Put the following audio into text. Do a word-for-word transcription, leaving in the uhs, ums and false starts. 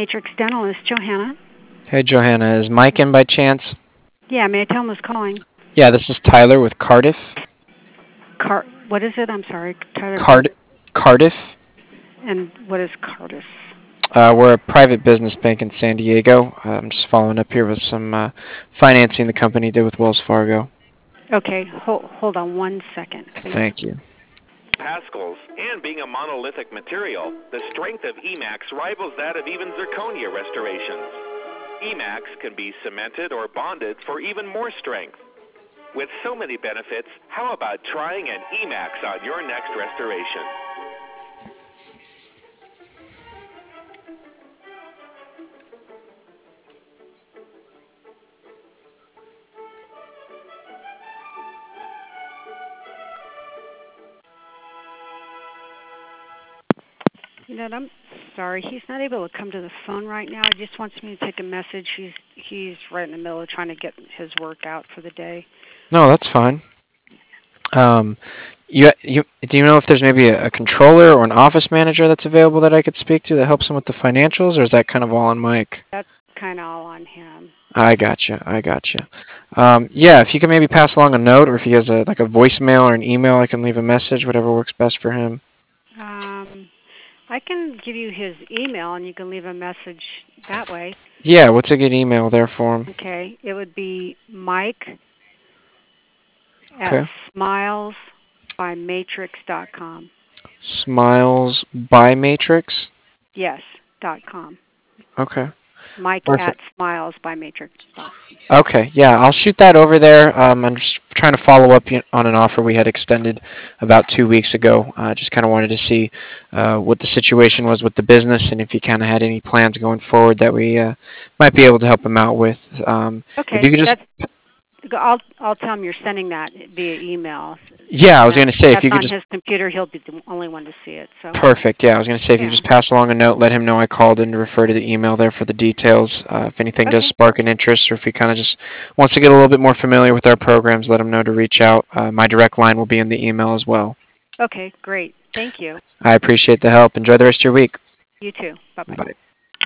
Matrix Dental is Johanna. Hey, Johanna, is Mike in by chance? Yeah, may I tell him who's calling? Yeah, this is Tyler with Cardiff. Car. What is it? I'm sorry, Tyler. Card Cardiff. And what is Cardiff? Uh, we're a private business bank in San Diego. Uh, I'm just following up here with some uh, financing the company did with Wells Fargo. Okay, hold hold on one second, please. Thank you. Pascals, and being a monolithic material, the strength of E MAX rivals that of even zirconia restorations. E MAX can be cemented or bonded for even more strength. With so many benefits, how about trying an E MAX on your next restoration? You know, I'm sorry, he's not able to come to the phone right now. He just wants me to take a message. He's he's right in the middle of trying to get his work out for the day. No, that's fine. Um, you, you, do you know if there's maybe a, a controller or an office manager that's available that I could speak to that helps him with the financials, or is that kind of all on Mike? That's kind of all on him. I gotcha. I gotcha. Um, yeah, if you could maybe pass along a note, or if he has a like a voicemail or an email, I can leave a message, whatever works best for him. Um, I can give you his email, and you can leave a message that way. Yeah, what's a good email there for him? Okay, it would be Mike Okay. at smiles by matrix dot com. Smiles by Matrix? Yes, dot com. Okay. Mike Perfect. at smiles by matrix dot com. Okay, yeah, I'll shoot that over there. Um, I'm just trying to follow up y- on an offer we had extended about two weeks ago. I uh, just kind of wanted to see uh, what the situation was with the business and if you kind of had any plans going forward that we uh, might be able to help him out with. Um, Okay, if you could just, that's, I'll I'll tell him you're sending that via email. yeah, I was going to say if That's you could on just his computer. He'll be the only one to see it. So perfect. Yeah, I was going to say if you Yeah. just pass along a note, let him know I called and to refer to the email there for the details. Uh, if anything does Okay. spark an interest, or if he kind of just wants to get a little bit more familiar with our programs, let him know to reach out. Uh, my direct line will be in the email as well. Okay, great. Thank you. I appreciate the help. Enjoy the rest of your week. You too. Bye bye. Bye.